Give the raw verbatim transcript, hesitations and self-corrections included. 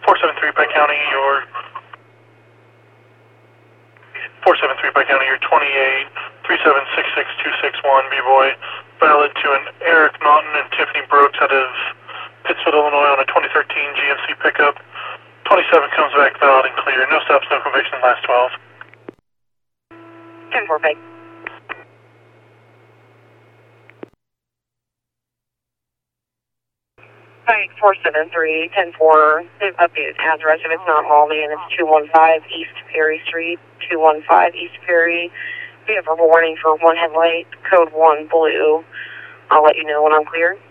four seven three Pike County, your four seven three Pike County, your twenty-eight three seven six six two six one B-Boy, valid to an Eric Naughton and Tiffany Brooks out of Pittsfield, Illinois on a twenty thirteen G M C pickup. twenty-seven comes back valid and clear. No stops, no convictions, last twelve. ten four Pike. Pike four seven three, ten four, they've updated address if it's not Malden, it's two one five East Perry Street, two one five East Perry. We have a warning for one headlight, code one blue. I'll let you know when I'm clear.